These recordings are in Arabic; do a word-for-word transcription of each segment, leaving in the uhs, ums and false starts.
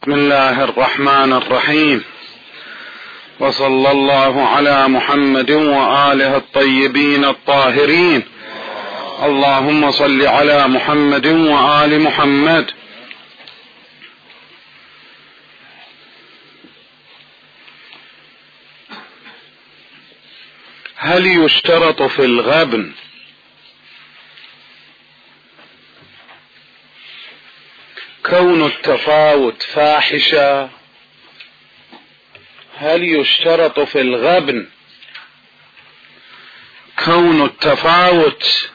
بسم الله الرحمن الرحيم، وصلى الله على محمد وآله الطيبين الطاهرين. اللهم صل على محمد وآل محمد. هل يشترط في الغبن كون التفاوت فاحشة؟ هل يشترط في الغبن كون التفاوت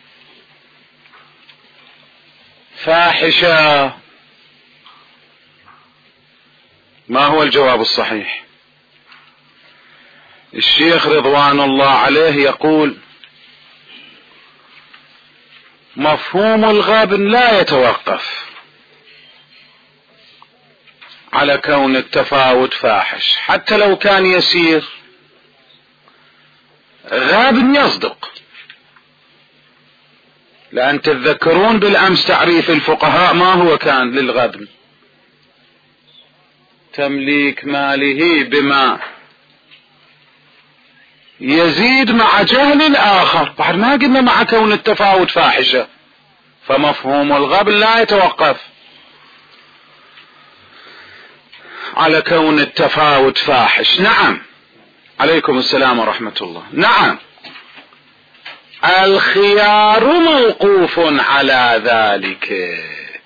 فاحشة؟ ما هو الجواب الصحيح؟ الشيخ رضوان الله عليه يقول: مفهوم الغبن لا يتوقف على كون التفاوت فاحش، حتى لو كان يسير غبن يصدق. لأن تتذكرون بالأمس تعريف الفقهاء ما هو كان للغبن؟ تمليك ماله بما يزيد مع جهل الآخر. بعد ما قلنا مع كون التفاوت فاحشة، فمفهوم الغبن لا يتوقف على كون التفاوت فاحش. نعم، عليكم السلام ورحمة الله. نعم، الخيار موقوف على ذلك،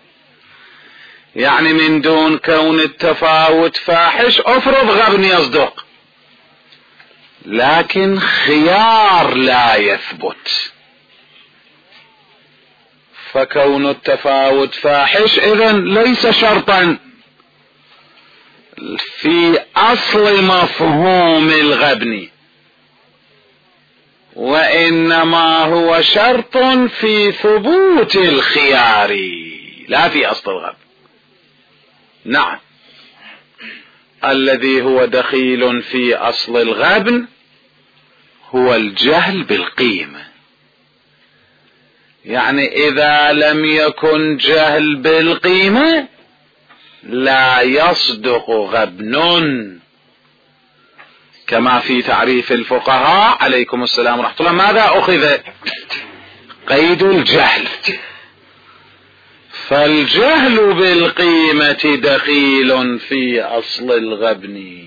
يعني من دون كون التفاوت فاحش افرض غبن يصدق، لكن خيار لا يثبت. فكون التفاوت فاحش إذن ليس شرطا في أصل مفهوم الغبن، وإنما هو شرط في ثبوت الخيار لا في أصل الغبن. نعم، الذي هو دخيل في أصل الغبن هو الجهل بالقيمة. يعني إذا لم يكن جهل بالقيمة لا يصدق غبن، كما في تعريف الفقهاء عليكم السلام ورحمة الله. ماذا أخذ؟ قيد الجهل. فالجهل بالقيمة دخيل في أصل الغبن،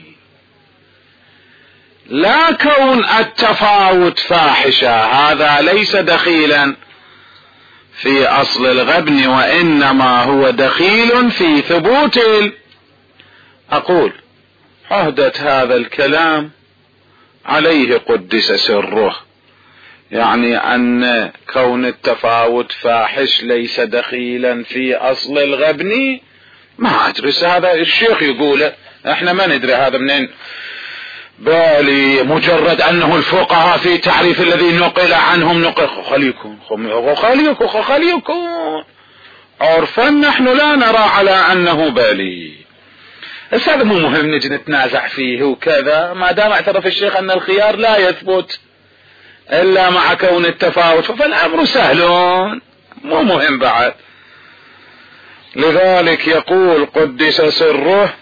لا كون التفاوت فاحشة، هذا ليس دخيلا في أصل الغبن، وإنما هو دخيل في ثبوت. أقول عهدة هذا الكلام عليه قدس سره، يعني أن كون التفاوت فاحش ليس دخيلا في أصل الغبن. ما أدرس، هذا الشيخ يقوله، احنا ما ندري هذا منين. بالي مجرد أنه الفقهاء في تعريف الذي نقل عنهم نقل خليكم خليكم خليكم عرفا، نحن لا نرى على أنه بالي. بس هذا مو مهم نجي نتنازع فيه وكذا، ما دام اعترف الشيخ أن الخيار لا يثبت إلا مع كون التفاوت، فالأمر سهل مو مهم بعد. لذلك يقول قدس سره: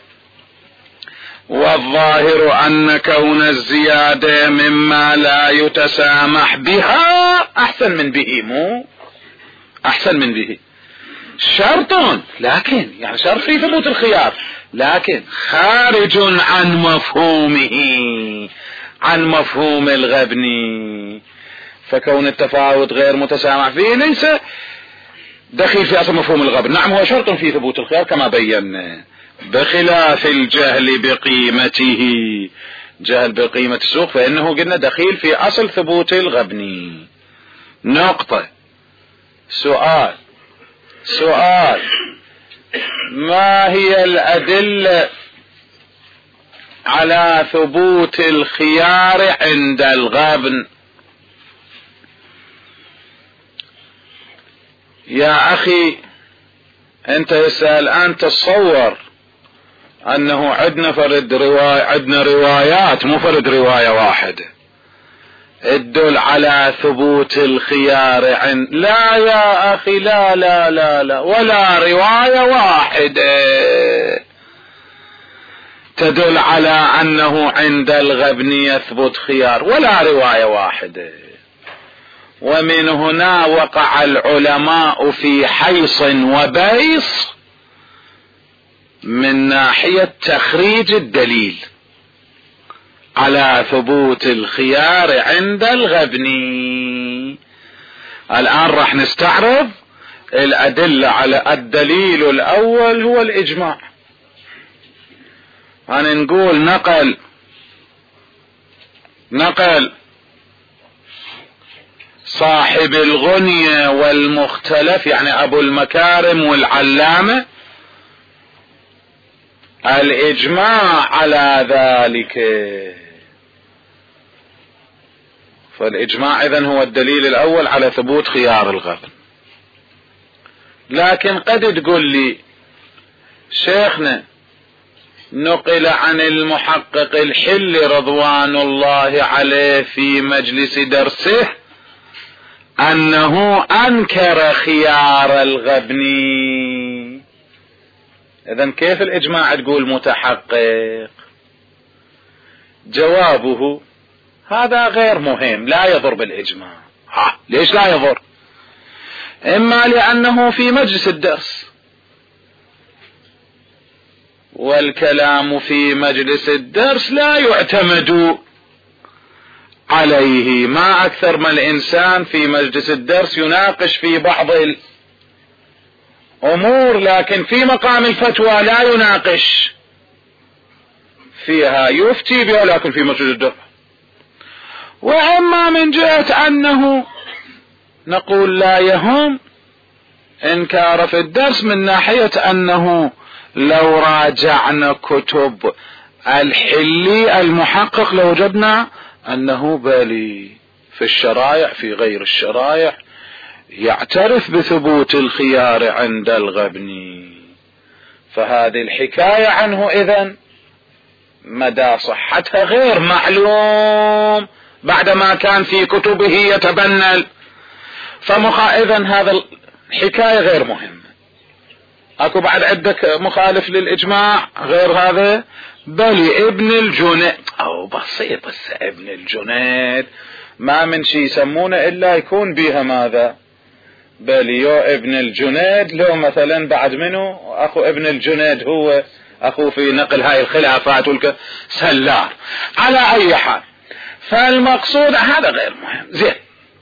والظاهر أن كون الزيادة مما لا يتسامح بها أحسن من به، مو أحسن من به شرط، لكن يعني شرط في ثبوت الخيار، لكن خارج عن مفهومه، عن مفهوم الغبن. فكون التفاوت غير متسامح فيه ليس دخيل في أصل مفهوم الغبن. نعم، هو شرط في ثبوت الخيار كما بينا، بخلاف الجهل بقيمته. جهل بقيمة السوق فإنه قلنا دخيل في أصل ثبوت الغبن. نقطة. سؤال سؤال ما هي الأدلة على ثبوت الخيار عند الغبن؟ يا أخي أنت يسأل، أنت تصور أنه عندنا فرد رواية، عندنا روايات مو فرد رواية واحدة تدل على ثبوت الخيار عند. لا يا أخي، لا لا لا لا، ولا رواية واحدة تدل على أنه عند الغبن يثبت خيار، ولا رواية واحدة. ومن هنا وقع العلماء في حيص وبيص من ناحية تخريج الدليل على ثبوت الخيار عند الغبن. الآن راح نستعرض الأدلة على الدليل الأول هو الإجماع. أنا نقول نقل نقل صاحب الغنية والمختلف يعني أبو المكارم والعلامة الإجماع على ذلك، فالإجماع إذن هو الدليل الأول على ثبوت خيار الغبن. لكن قد تقول لي شيخنا نقل عن المحقق الحل رضوان الله عليه في مجلس درسه أنه أنكر خيار الغبن، إذن كيف الإجماع تقول متحقق؟ جوابه هذا غير مهم، لا يضر بالإجماع. ها ليش لا يضر؟ إما لأنه في مجلس الدرس، والكلام في مجلس الدرس لا يعتمد عليه، ما أكثر ما الإنسان في مجلس الدرس يناقش في بعض الأمور، لكن في مقام الفتوى لا يناقش فيها، يفتي بها لكن في مجلس الدرس. وأما من جهة أنه نقول لا يهم إنكار في الدرس من ناحية أنه لو راجعنا كتب الحلي المحقق لوجدنا أنه بالي في الشرائع في غير الشرائع يعترف بثبوت الخيار عند الغبن، فهذه الحكاية عنه إذن مدى صحتها غير معلوم بعدما كان في كتبه يتبنل، فمخا إذن هذا الحكاية غير مهمة. اكو بعد عندك مخالف للإجماع غير هذا؟ بل ابن الجنيد، او بسيط بس ابن الجنيد ما من شي يسمونه الا يكون بيها ماذا؟ بل يو ابن الجنيد لو مثلا بعد منه اخو ابن الجنيد هو اخو في نقل هاي الخلافات والك سلار. على اي حال فالمقصود هذا غير مهم. زين،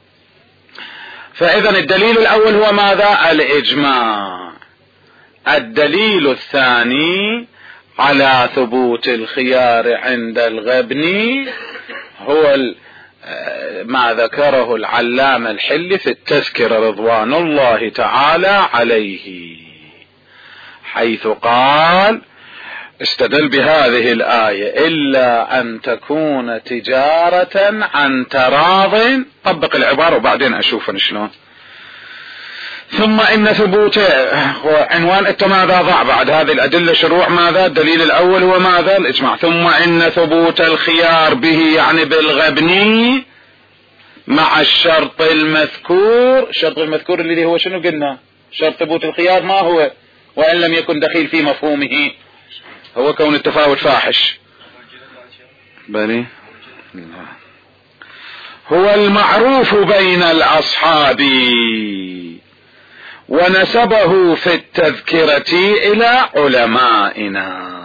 فاذا الدليل الاول هو ماذا؟ الإجماع. الدليل الثاني على ثبوت الخيار عند الغبن هو ما ذكره العلامة الحلي في التذكرة رضوان الله تعالى عليه، حيث قال استدل بهذه الآية إلا أن تكون تجارة عن تراض، طبق العبارة وبعدين أشوف شلون. ثم إن ثبوت عنوان انت ماذا ضع بعد هذه الأدلة شروع ماذا؟ الدليل الأول هو ماذا؟ الإجماع. ثم إن ثبوت الخيار به يعني بالغبن مع الشرط المذكور. الشرط المذكور اللي هو شنو قلنا؟ شرط ثبوت الخيار ما هو؟ وإن لم يكن دخيل في مفهومه هو كون التفاوت فاحش. بني هو المعروف بين الأصحاب ونسبه في التذكرة إلى علمائنا.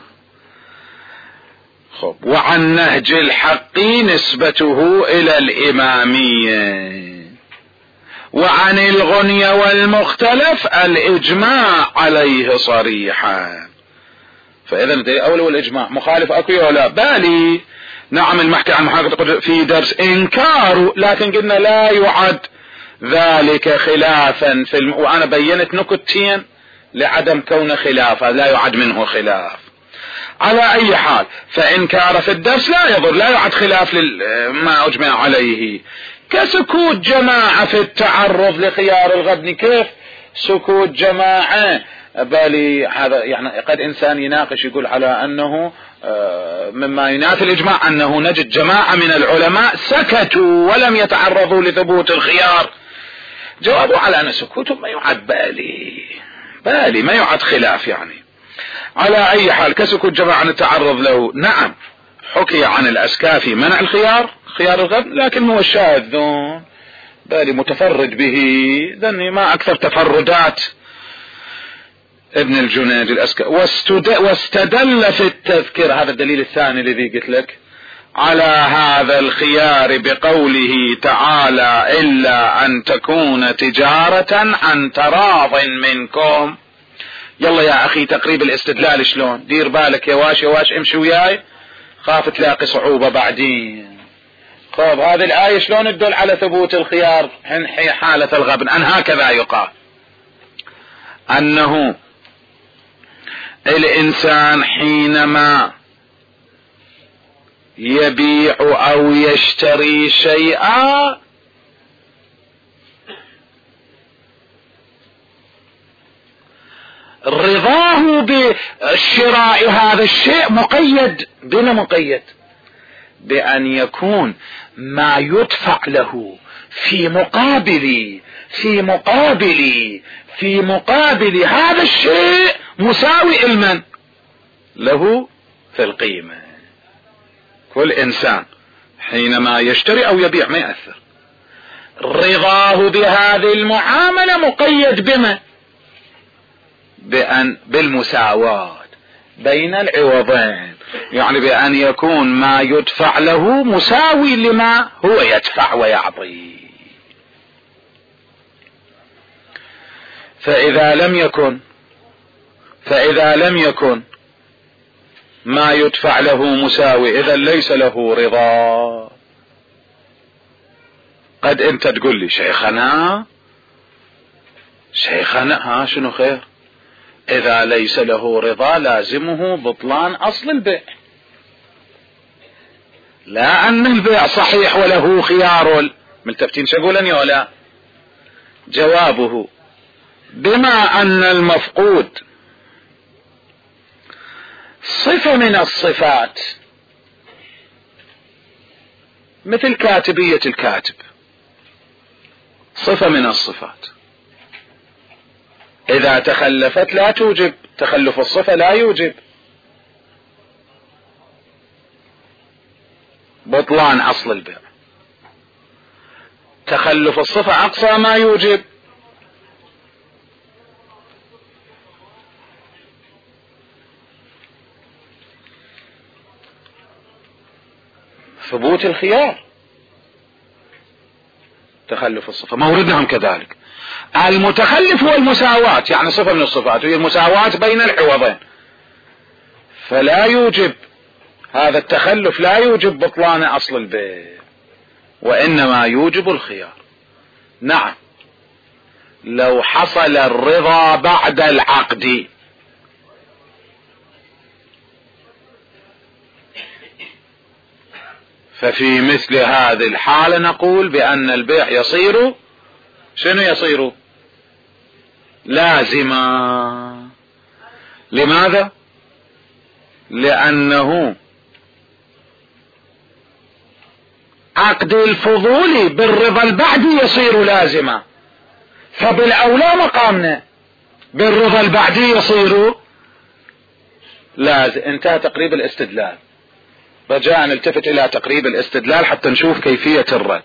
خب، وعن نهج الحق نسبته إلى الإمامية، وعن الغنية والمختلف الإجماع عليه صريحا. فإذا الأول والإجماع مخالف أكو ولا بالي؟ نعم المحكي عن محاكاة في درس إنكار، لكن قلنا لا يعد ذلك خلافا في الم... وأنا بينت نكتين لعدم كون خلافا، لا يعد منه خلاف. على أي حال فإنكار في الدرس لا يضر، لا يعد خلاف لما أجمع عليه. كسكوت جماعة في التعرض لخيار الغبن. كيف سكوت جماعة؟ بالي هذا يعني قد إنسان يناقش يقول على أنه مما ينافي الإجماع أنه نجد جماعة من العلماء سكتوا ولم يتعرضوا لثبوت الخيار. جوابوا على أن سكوتهم ما يعد بالي بالي ما يعد خلاف يعني. على أي حال كسكوت جماعة نتعرض له. نعم حكي عن الأسكاف في منع الخيار خيار الغبن، لكن هو الشاذ بالي متفرد به، ذني ما أكثر تفردات ابن الجنيد الأسكاف. واستدل في التذكير، هذا الدليل الثاني الذي قلت لك على هذا الخيار بقوله تعالى إلا أن تكون تجارة عن تراض منكم. يلا يا أخي تقريب الاستدلال شلون، دير بالك يا واش يا واش امشي وياي خاف تلاقي صعوبة بعدين. طيب هذه الآية شلون تدل على ثبوت الخيار حين حالة الغبن؟ أن هكذا يقال أنه الإنسان حينما يبيع أو يشتري شيئا رضاه بشراء هذا الشيء مقيد بما مقيد بأن يكون ما يدفع له في مقابل في مقابل في مقابل هذا الشيء مساوي المن له في القيمة. كل إنسان حينما يشتري أو يبيع ما يأثر، رضاه بهذه المعاملة مقيد بما بأن بالمساواة بين العوضين، يعني بأن يكون ما يدفع له مساوي لما هو يدفع ويعطي. فإذا لم يكن فإذا لم يكن ما يدفع له مساوي إذا ليس له رضا. قد انت تقول لي شيخنا شيخنا ها شنو خير؟ إذا ليس له رضا لازمه بطلان أصل البيع، لا أن البيع صحيح وله خيار. ملتفتين شقولا يا لا؟ جوابه بما أن المفقود صفة من الصفات مثل كاتبية الكاتب، صفة من الصفات إذا تخلفت لا توجب، تخلف الصفة لا يوجب بطلان أصل البيع. تخلف الصفة أقصى ما يوجب ثبوت الخيار. تخلف الصفة موردهم كذلك. المتخلف هو المساواة، يعني صفة من الصفات وهي المساواة بين العوضين، فلا يوجب هذا التخلف لا يوجب بطلان أصل البيع وإنما يوجب الخيار. نعم لو حصل الرضا بعد العقد ففي مثل هذه الحالة نقول بأن البيع يصير شنو يصير؟ لازما. لماذا؟ لأنه عقد الفضول بالرضا البعدي يصير لازما، فبالأولى مقامنا بالرضا البعدي يصير لازم. انتهى تقريب الاستدلال. رجاء نلتفت إلى تقريب الاستدلال حتى نشوف كيفية الرد.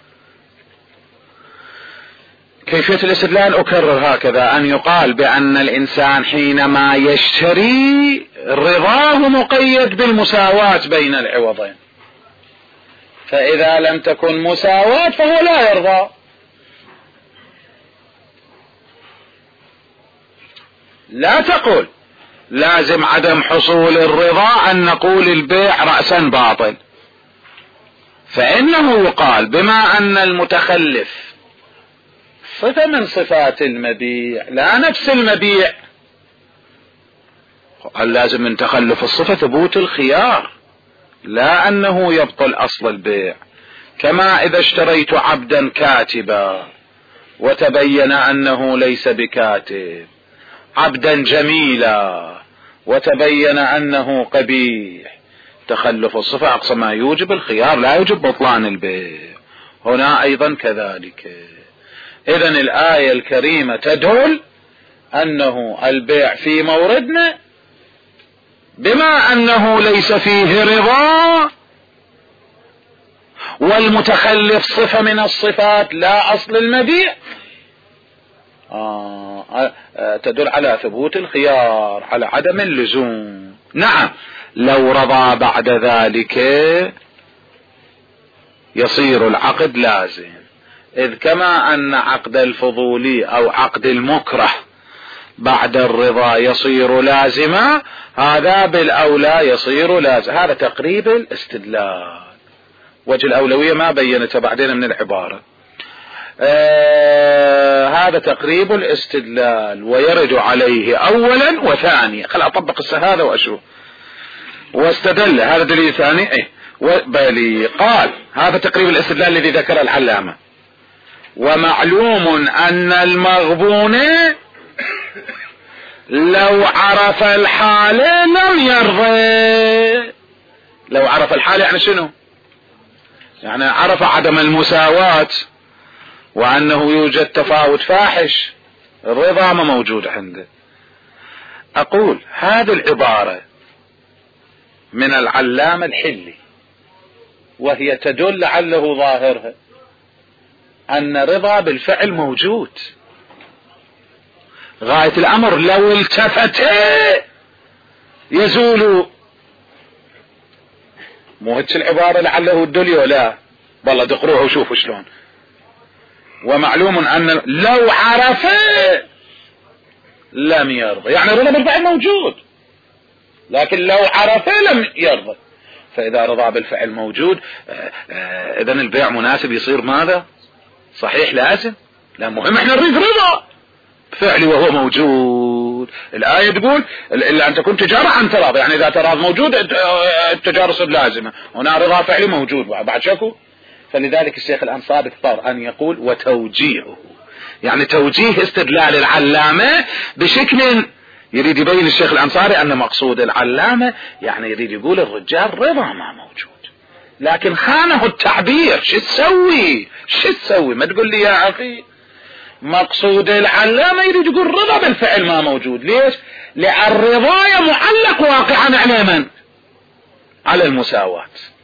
كيفية الاستدلال أكرر هكذا، أن يقال بأن الإنسان حينما يشتري رضاه مقيد بالمساواة بين العوضين، فإذا لم تكن مساواة فهو لا يرضى. لا تقول لازم عدم حصول الرضا أن نقول البيع رأسا باطل، فإنه يقال بما أن المتخلف صفة من صفات المبيع لا نفس المبيع، قال لازم من تخلف الصفة ثبوت الخيار لا أنه يبطل أصل البيع. كما إذا اشتريت عبدا كاتبا وتبين أنه ليس بكاتب، عبدا جميلا وتبين أنه قبيح، تخلف الصفة أقصى ما يوجب الخيار لا يوجب بطلان البيع. هنا أيضا كذلك. إذن الآية الكريمة تدل أنه البيع في موردنا بما أنه ليس فيه رضا والمتخلف صفة من الصفات لا أصل المبيع، آه تدل على ثبوت الخيار، على عدم اللزوم. نعم لو رضى بعد ذلك يصير العقد لازم، إذ كما أن عقد الفضولي أو عقد المكره بعد الرضا يصير لازما، هذا بالأولى يصير لازم. هذا تقريب الاستدلال. وجه الأولوية ما بينته بعدين من العبارة. آه هذا تقريب الاستدلال ويرد عليه أولا وثانيا. خل أطبق هذا وأشوف. واستدل هذا دليل ثاني. إيه بلي قال هذا تقريب الاستدلال الذي ذكر العلامة. ومعلوم أن المغبون لو عرف الحالة لم يرضى. لو عرف الحالة يعني شنو؟ يعني عرف عدم المساواة وأنه يوجد تفاوت فاحش، الرضا ما موجود عنده. أقول هذه العبارة من العلامة الحلي وهي تدل لعله ظاهرها أن رضا بالفعل موجود. غاية الأمر لو التفت يزول. مو هيك العبارة لعله الدلي ولا والله دقروها وشوفوا شلون. ومعلوم أن لو عرف لم يرضى، يعني رضا بالفعل موجود لكن لو عرف لم يرضى. فإذا رضا بالفعل موجود إذن البيع مناسب يصير ماذا؟ صحيح لازم. لا مهم احنا نريد رضا فعلي وهو موجود. الآية تقول إلا أن تكون تجارة عن تراض، يعني إذا تراض موجود التجارة صد لازمة. هنا رضا فعلي موجود بعد شكو. فلذلك الشيخ الأنصاري اضطر أن يقول وتوجيهه، يعني توجيه استدلال العلامة بشكل يريد يبين الشيخ الأنصاري أن مقصود العلامة يعني يريد يقول الرجال رضا ما موجود، لكن خانه التعبير. شو تسوي شو تسوي ما تقول لي يا أخي مقصود العلامة يريد يقول رضا بالفعل ما موجود. ليش؟ لأن الرضا معلق واقعا على من؟ على المساواة.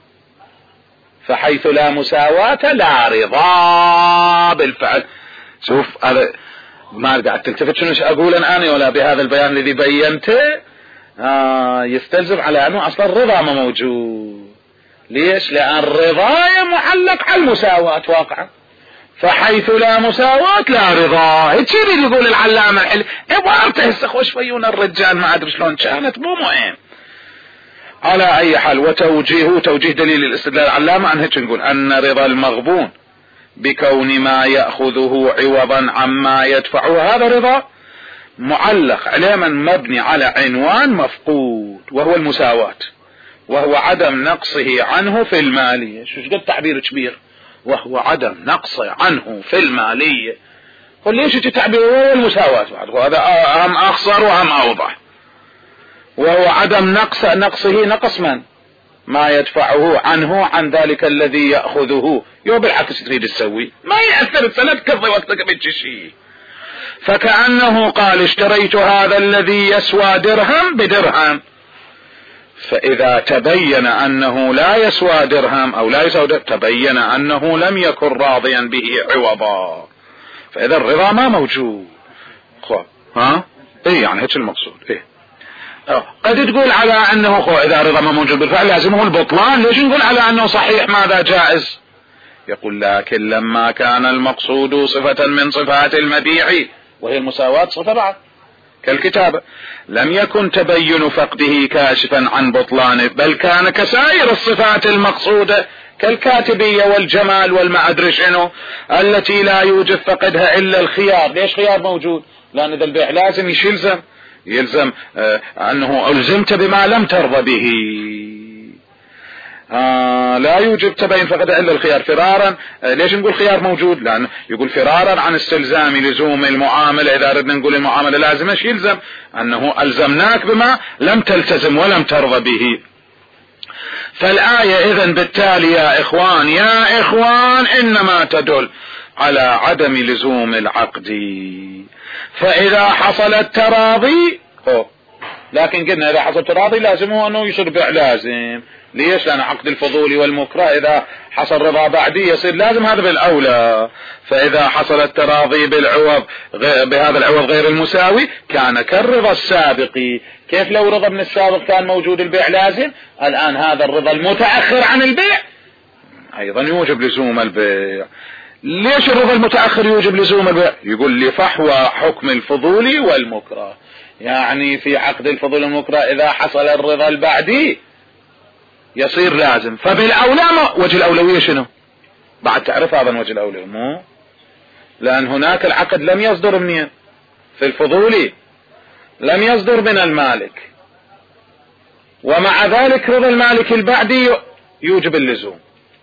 فحيث لا مساواة لا رضا بالفعل. شوف هذا ما قاعد تلتفت شنو اقول انا ولا بهذا البيان الذي بينته آه يستلزم على انه اصلا الرضا ما موجود. ليش؟ لان الرضا معلق على المساواة واقعا، فحيث لا مساواة لا رضا. هيك يريد يقول العلامة الحلي. عبارته هسه خوش فيون الرجال ما ادري شلون كانت مو مهم. على اي حال وتوجيهه توجيه دليل الاستدلال العلامة عن هيك نقول ان رضا المغبون بكون ما يأخذه عوضا عما يدفعه هذا رضا معلق علما مبني على عنوان مفقود وهو المساواة، وهو عدم نقصه عنه في المالية. شو قد تعبير كبير، وهو عدم نقصه عنه في المالية. قل ليش تعبير هو المساواة بعد، وهذا أهم أخصر وأهم أوضح. وهو عدم نقص نقصه نقص من ما يدفعه عنه عن ذلك الذي يأخذه. يو بالعكس تريد تسوي ما يأثر السنة كذي وقتك بتشي. فكأنه قال اشتريت هذا الذي يسوى درهم بدرهم، فإذا تبين أنه لا يسوى درهم أو لا يسوى درهم تبين أنه لم يكن راضيا به عوضا، فإذا الرضا ما موجود. خب ها ايه يعني هيك المقصود. ايه قد تقول على انه خو اذا رضا ما موجود بالفعل لازم هو البطلان. ليش نقول على انه صحيح ماذا جائز؟ يقول لكن لما كان المقصود صفة من صفات المبيع وهي المساواة صفة بعد كالكتابة لم يكن تبين فقده كاشفا عن بطلانه، بل كان كسائر الصفات المقصودة كالكاتبية والجمال والما ادري شنو التي لا يوجد فقدها الا الخيار. ليش خيار موجود؟ لان اذا البيع لازم يلزم يلزم آه انه الزمت بما لم ترضى به. آه لا يوجد تبين فقد الا الخيار فرارا. آه ليش نقول خيار موجود؟ لان يقول فرارا عن استلزام لزوم المعاملة. اذا ردنا نقول المعاملة لازم ايش يلزم؟ انه الزمناك بما لم تلتزم ولم ترضى به. فالآية اذن بالتالي يا اخوان يا اخوان انما تدل على عدم لزوم العقد. فإذا حصل التراضي لكن قلنا إذا حصل تراضي لازم هو أنه يصير بيع لازم. ليش؟ لأن عقد الفضولي والمكره إذا حصل رضا بعدي يصير لازم، هذا بالأولى. فإذا حصل التراضي بالعوض بهذا العوض غير المساوي كان كالرضا السابق. كيف لو رضا من السابق كان موجود البيع لازم، الآن هذا الرضا المتأخر عن البيع أيضا يوجب لزوم البيع. ليش الرضا المتأخر يوجب لزوم البيع؟ يقول لي فحوى حكم الفضولي والمكره، يعني في عقد الفضول والمكره إذا حصل الرضا البعدي يصير لازم، فبالأولى وجه الأولوية شنو؟ بعد تعرف هذا وجه الأولوية مو؟ لأن هناك العقد لم يصدر منين؟ في الفضولي لم يصدر من المالك، ومع ذلك رضا المالك البعدي يوجب اللزوم.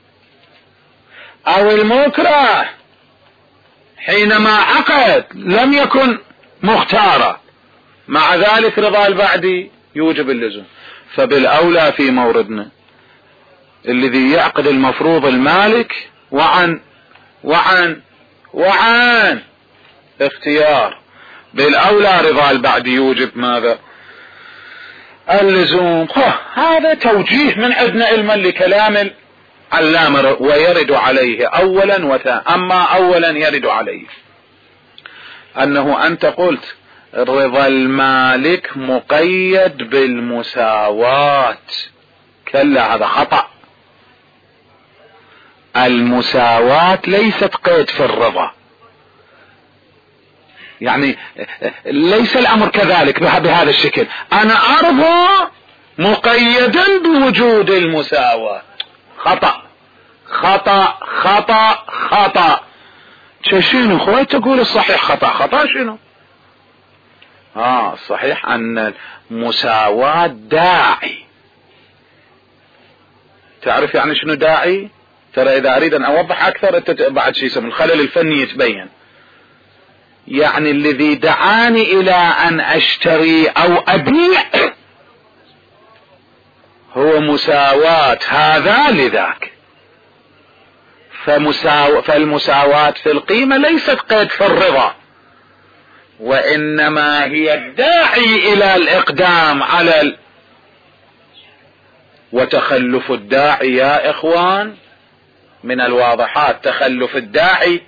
أو المكره حينما عقد لم يكن مختارا، مع ذلك رضا البعدي يوجب اللزوم. فبالأولى في موردنا الذي يعقد المفروض المالك وعن وعن وعن اختيار، بالأولى رضا البعدي يوجب ماذا؟ اللزوم. هذا توجيه من عندنا علما لكلام العلامة، ويرد عليه أولا وثانيا. أما أولا يرد عليه أنه أنت قلت رضا المالك مقيد بالمساواة، كلا هذا خطأ. المساواة ليست قيد في الرضا، يعني ليس الأمر كذلك بهذا الشكل. أنا أرضى مقيدا بوجود المساواة. خطأ خطأ خطأ خطأ. شنو خوي تقول الصحيح خطأ؟ خطأ شنو؟ آه الصحيح أن المساواة داعي. تعرف يعني شنو داعي؟ ترى إذا أريد أن أوضح أكثر بعد شيء اسمه الخلل الفني يتبين. يعني الذي دعاني إلى أن أشتري أو أبيع هو مساواة هذا لذاك. فمساو... فالمساواة في القيمة ليست قيد في الرضا، وإنما هي الداعي إلى الإقدام على ال... وتخلف الداعي يا إخوان من الواضحات. تخلف الداعي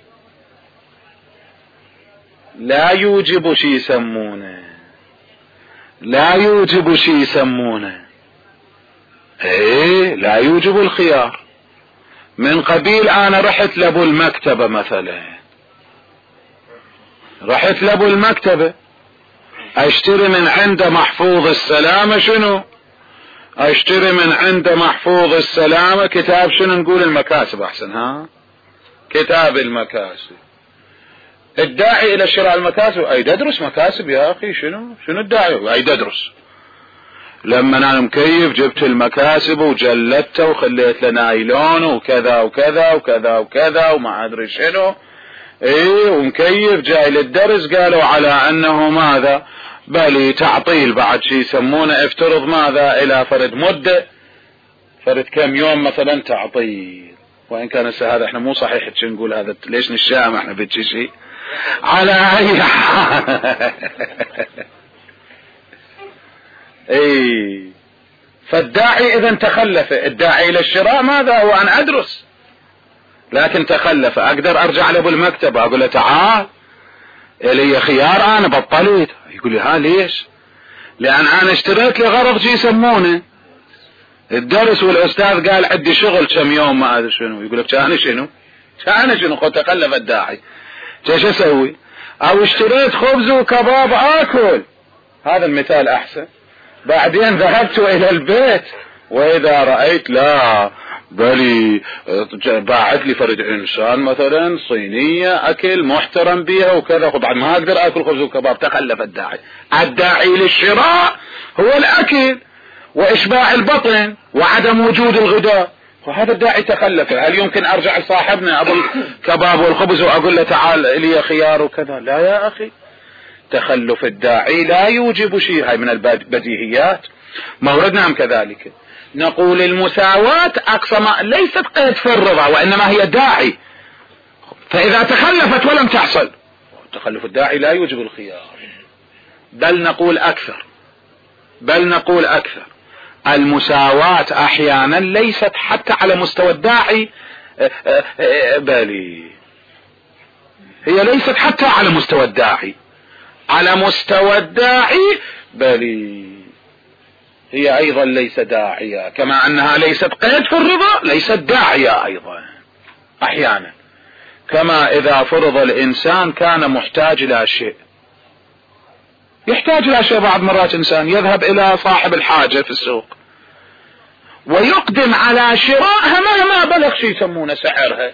لا يوجب شيء يسمونه لا يوجب شيء يسمونه ايه لا يوجب الخيار. من قبيل انا رحت لابو المكتبة مثلا، رحت لابو المكتبة اشتري من عنده محفوظ السلامة. شنو اشتري من عنده محفوظ السلامة؟ كتاب شنو نقول المكاسب احسن، ها كتاب المكاسب. الداعي الى شراء المكاسب اي تدرس مكاسب يا اخي. شنو شنو الداعي؟ اي تدرس. لما انا مكيف جبت المكاسب وجلدته وخليت له نايلون وكذا وكذا وكذا وكذا وما ادري شنو، ايه ومكيف جاي للدرس قالوا على انه ماذا بلي تعطيل بعد شيء يسمونه افترض ماذا الى فرد مدة، فرد كم يوم مثلا تعطيل. وان كان هذا احنا مو صحيح نقول هذا، ليش نشام احنا بتشي شيء على اي حال. اي فالداعي اذا تخلف. الداعي للشراء ماذا هو ان ادرس، لكن تخلف. اقدر ارجع له بالمكتب اقول له تعال الي خيار انا بطلت. يقول لي ها ليش؟ لان انا اشتريت لغرض شي يسمونه الدرس، والاستاذ قال عندي شغل كم يوم ما ادري شنو. يقول لك انا شنو انا شنو قلت تخلف الداعي ايش اسوي؟ او اشتريت خبز وكباب اكل، هذا المثال احسن. بعدين ذهبت الى البيت واذا رأيت لا بلي باعت لي فرد انسان مثلا صينية اكل محترم بيها وكذا، وبعد ما اقدر اكل خبز وكباب. تخلف الداعي. الداعي للشراء هو الاكل واشباع البطن وعدم وجود الغذاء، وهذا الداعي تخلف. هل يمكن ارجع لصاحبنا ابو الكباب والخبز واقول له تعال لي خيار وكذا؟ لا يا اخي. تخلف الداعي لا يوجب شيء، هاي من البديهيات. موردنا هم كذلك. نقول المساواة أقصى ما ليست قيد في الرضا، وإنما هي داعي. فإذا تخلفت ولم تحصل، تخلف الداعي لا يوجب الخيار. بل نقول أكثر، بل نقول أكثر، المساواة أحيانا ليست حتى على مستوى الداعي، بل هي ليست حتى على مستوى الداعي، على مستوى الداعي بل هي أيضا ليس داعية، كما أنها ليست قيد في الرضا ليست داعية أيضا أحيانا. كما إذا فرض الإنسان كان محتاج إلى شيء، يحتاج إلى شيء بعض مرات إنسان يذهب إلى صاحب الحاجة في السوق ويقدم على شرائها مهما بلغ شيء يسمونه سعرها،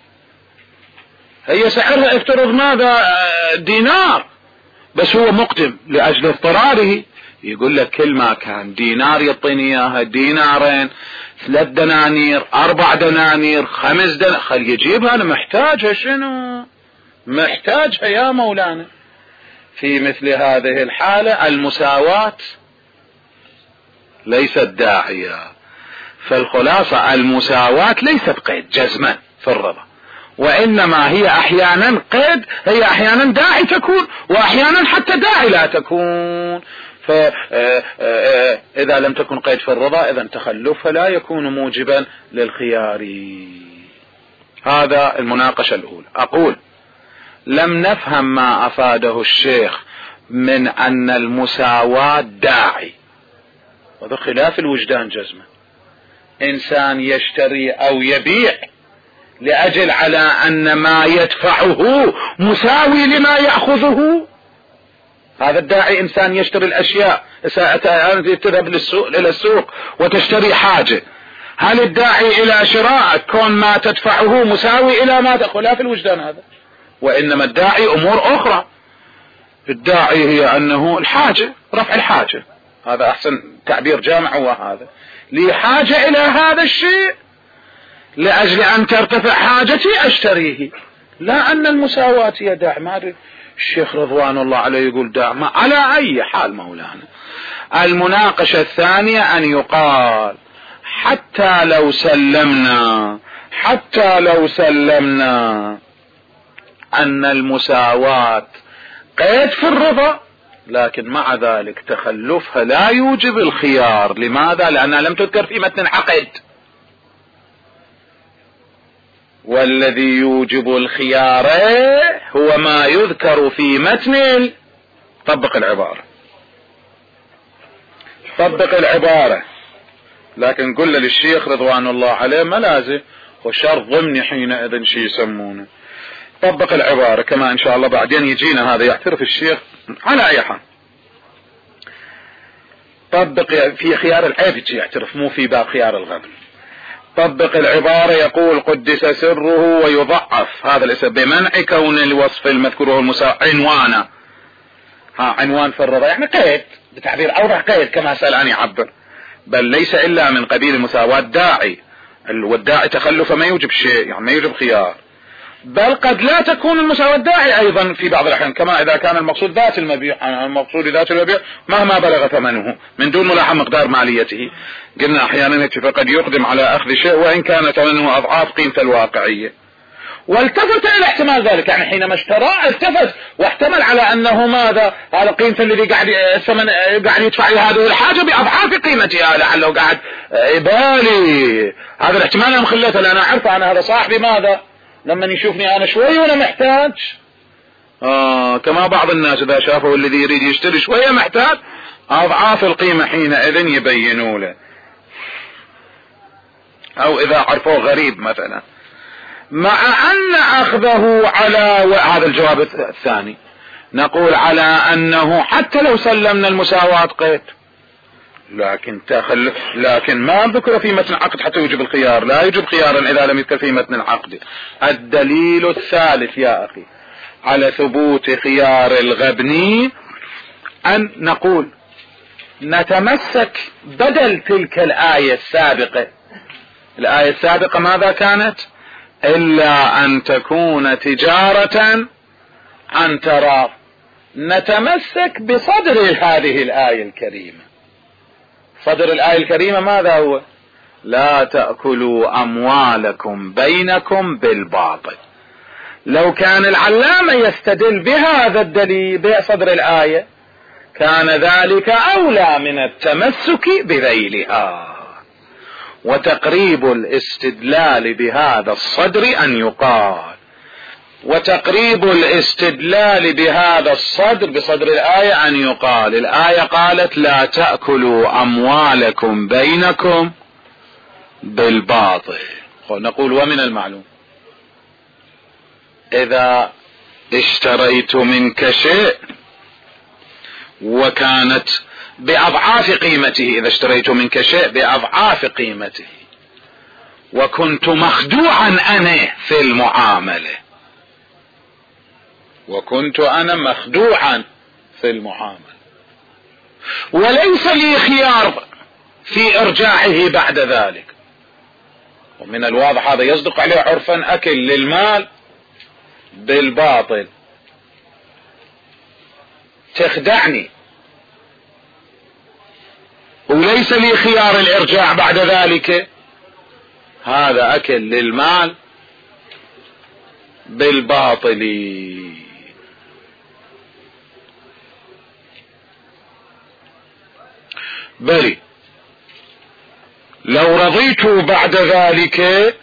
هي سعرها افترض ماذا دينار، بس هو مقدم لأجل اضطراره، يقول لك كل ما كان دينار يعطيني اياها، دينارين، ثلاث دنانير، اربع دنانير، خمس دنانير، خل يجيبها، انا محتاجها، شنو محتاجها يا مولانا. في مثل هذه الحالة المساواة ليست داعية. فالخلاصة المساواة ليست قيد جزما في الرضا، وإنما هي أحيانا قيد، هي أحيانا داعي تكون وأحيانا حتى داعي لا تكون. فإذا لم تكن قيد في الرضا إذن تخلفها لا يكون موجبا للخيار. هذا المناقشة الأولى. أقول لم نفهم ما أفاده الشيخ من أن المساواة داعي، وهذا خلاف الوجدان جزما. إنسان يشتري أو يبيع لأجل على أن ما يدفعه مساوي لما يأخذه، هذا الداعي. إنسان يشتري الأشياء، تذهب للسوق إلى السوق وتشتري حاجة، هل الداعي إلى شراء كون ما تدفعه مساوي إلى ما تأخذ؟ لا في الوجدان هذا، وإنما الداعي أمور أخرى. الداعي هي أنه الحاجة، رفع الحاجة، هذا أحسن تعبير جامع هو هذا، لي حاجة إلى هذا الشيء لأجل أن ترتفع حاجتي أشتريه، لا أن المساواة هي داع. ما أدري الشيخ رضوان الله عليه يقول داع ما على أي حال مولانا. المناقشة الثانية أن يقال حتى لو سلمنا حتى لو سلمنا أن المساواة قيد في الرضا، لكن مع ذلك تخلفها لا يوجب الخيار. لماذا؟ لأنها لم تذكر في متن العقد، والذي يوجب الخيار هو ما يذكر في متن. طبق العبارة، طبق العبارة. لكن قل للشيخ رضوان الله عليه ما لازم وشرط ضمني حينئذ شي يسمونه. طبق العبارة كما إن شاء الله بعدين يجينا هذا يعترف الشيخ على أي حال. طبق في خيار العيب يعترف، مو في باب خيار الغبن. طبق العبارة، يقول قدس سره ويضعف هذا الاسم بمنع كون الوصف المذكور هو المساواة عنوانا. ها عنوان في الرضا يعني قيد، بتعبير أوضح قيد كما سأل أن يعبر، بل ليس إلا من قبيل المساواة داعي، والداعي تخلف ما يوجب شيء، يعني ما يوجب خيار. بل قد لا تكون المساواة داعي أيضا في بعض الأحيان، كما إذا كان المقصود ذات المبيع، المقصود ذات المبيع مهما بلغ ثمنه من دون ملاحظة مقدار ماليته. قلنا أحيانا فقد يقدم على أخذ شيء وإن كان ثمنه أضعاف قيمته الواقعية. والتفت إلى احتمال ذلك، يعني حينما اشترى التفت واحتمل على أنه ماذا هذا قيمة الذي قاعد الثمن قاعد يدفع هذه الحاجة بأضعاف قيمتها، لعله قاعد بالي هذا الاحتمال أنا مخلته، لأن أعرف أنا هذا صاحبي ماذا لما يشوفني أنا شوي وأنا محتاج. آه كما بعض الناس إذا شافوا الذي يريد يشتري شوية محتاج أضعاف القيمة حينئذ يبينوا له، أو إذا عرفوه غريب مثلا. مع أن أخذه على هذا الجواب الثاني نقول على أنه حتى لو سلمنا المساواة قيد، لكن تخل... لكن ما ذكر في متن العقد حتى يوجب الخيار، لا يوجب خيارا إذا لم يذكر في متن العقد. الدليل الثالث يا أخي على ثبوت خيار الغبن أن نقول نتمسك بدل تلك الآية السابقة. الآية السابقة ماذا كانت؟ إلا أن تكون تجارة عن تراض. نتمسك بصدر هذه الآية الكريمة. صدر الآية الكريمة ماذا هو؟ لا تأكلوا أموالكم بينكم بالباطل. لو كان العلامة يستدل بهذا الدليل بصدر الآية كان ذلك أولى من التمسك بذيلها. وتقريب الاستدلال بهذا الصدر أن يقال وتقريب الاستدلال بهذا الصدر بصدر الآية أن يقال الآية قالت لا تأكلوا أموالكم بينكم بالباطل. نقول ومن المعلوم إذا اشتريت منك شيء وكانت بأضعاف قيمته إذا اشتريت منك شيء بأضعاف قيمته وكنت مخدوعا أنا في المعاملة وكنت أنا مخدوعا في المعاملة وليس لي خيار في إرجاعه بعد ذلك، ومن الواضح هذا يصدق عليه عرفا أكل للمال بالباطل، تخدعني وليس لي خيار الإرجاع بعد ذلك، هذا أكل للمال بالباطل. بل لو رضيت بعد ذلك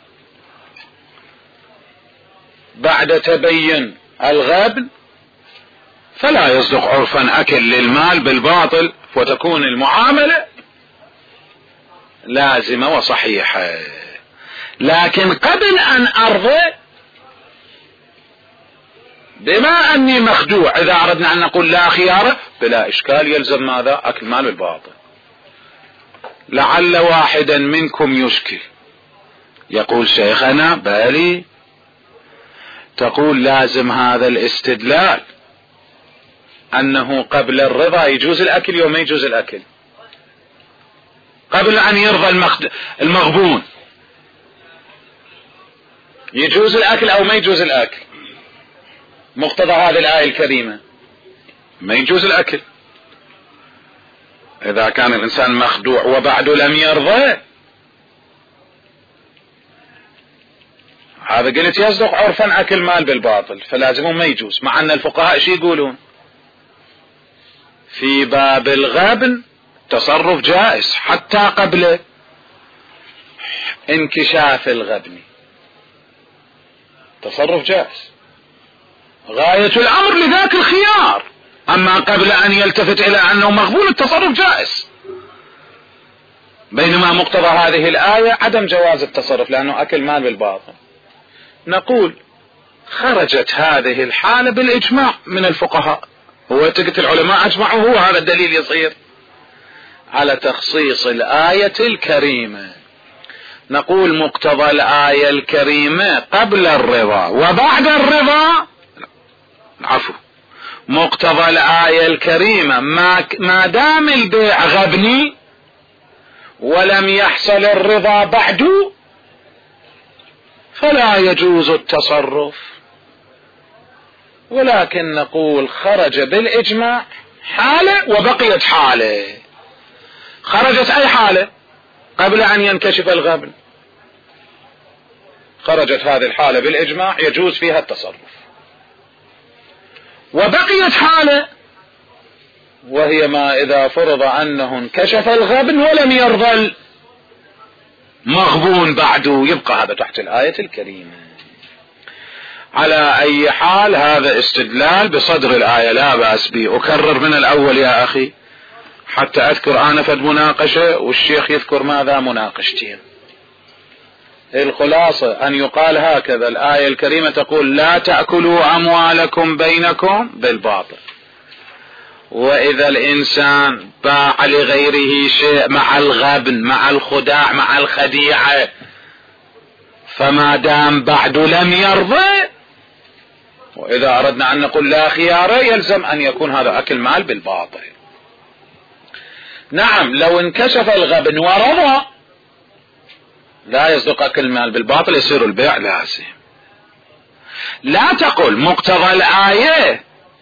بعد تبين الغبن فلا يصدق عرفا أكل للمال بالباطل، وتكون المعاملة لازمة وصحيحة. لكن قبل أن أرضى بما أني مخدوع، إذا أردنا أن نقول لا خيار بلا إشكال يلزم ماذا؟ أكل مال بالباطل. لعل واحدا منكم يشكل يقول شيخنا بالي تقول لازم هذا الاستدلال أنه قبل الرضا يجوز الأكل يوم ما يجوز الأكل، قبل أن يرضى المغبون يجوز الأكل أو ما يجوز الأكل. مقتضى هذه الآية الكريمة ما يجوز الأكل إذا كان الإنسان مخدوع وبعد لم يرضى. هذا قلت يصدق عرفا أكل مال بالباطل فلازم ما يجوز، مع أن الفقهاء شي يقولون في باب الغبن تصرف جائز حتى قبل انكشاف الغبن، تصرف جائز غاية الأمر لذاك الخيار، أما قبل أن يلتفت إلى أنه مغبون التصرف جائز، بينما مقتضى هذه الآية عدم جواز التصرف لأنه أكل مال بالباطل. نقول خرجت هذه الحالة بالإجماع من الفقهاء، هو تقت العلماء أجمعوا، هو هذا الدليل يصير على تخصيص الآية الكريمة. نقول مقتضى الآية الكريمة قبل الرضا وبعد الرضا، عفو، مقتضى الآية الكريمة ما, ما دام البيع غبني ولم يحصل الرضا بعد فلا يجوز التصرف. ولكن نقول خرج بالإجماع حالة وبقيت حالة. خرجت أي حالة؟ قبل أن ينكشف الغبن خرجت هذه الحالة بالإجماع يجوز فيها التصرف. وبقيت حالة وهي ما إذا فرض أنه انكشف الغبن ولم يرضى المغبون بعده، يبقى هذا تحت الآية الكريمة. على أي حال هذا استدلال بصدر الآية لا بأس به. أكرر من الأول يا أخي حتى أذكر أنا فد مناقشة والشيخ يذكر ماذا مناقشتين. الخلاصة أن يقال هكذا: الآية الكريمة تقول لا تأكلوا أموالكم بينكم بالباطل، وإذا الإنسان باع لغيره شيء مع الغبن مع الخداع مع الخديعة فما دام بعد لم يرضى، وإذا أردنا أن نقول لا خيار يلزم أن يكون هذا أكل مال بالباطل. نعم لو انكشف الغبن ورضى لا يصدق أكل مال بالباطل، يصير البيع لازم. لا تقل مقتضى الآية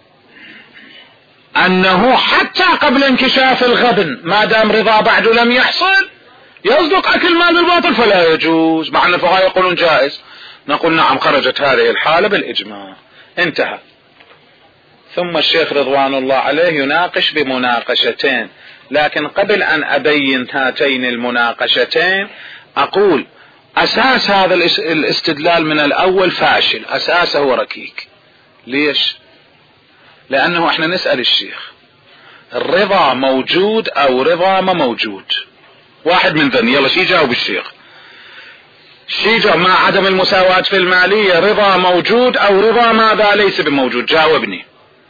أنه حتى قبل انكشاف الغبن ما دام رضا بعد لم يحصل يصدق أكل مال بالباطل فلا يجوز، مع أن الفقهاء يقولون جائز. نقول نعم خرجت هذه الحالة بالإجماع، انتهى. ثم الشيخ رضوان الله عليه يناقش بمناقشتين، لكن قبل أن أبين هاتين المناقشتين أقول أساس هذا الاستدلال من الأول فاشل، أساسه ركيك. ليش؟ لأنه احنا نسأل الشيخ الرضا موجود أو رضا ما موجود؟ واحد من ذني، يلا شي جاوب الشيخ، شي جاوب مع عدم المساواة في المالية، رضا موجود أو رضا ماذا ليس بموجود؟ جاوبني.